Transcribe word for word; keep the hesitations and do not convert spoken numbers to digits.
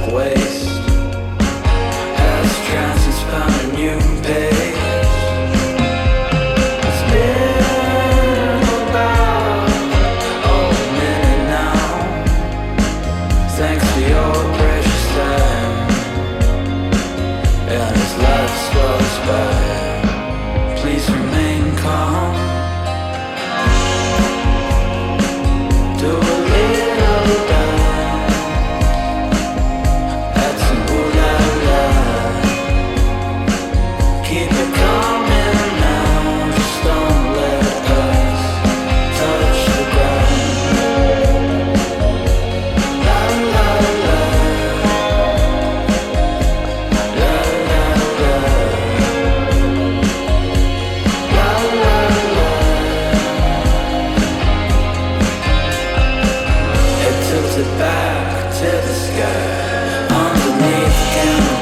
waste. As transits found a new pace. It's been about a minute now. Thanks for your precious time. And as life slows by, please remain calm. Do a little down. Add some ooh la la. Keep it coming now. Just don't let us touch the ground. La la la. La la la. La la la. It tilted back to the sky. Underneath can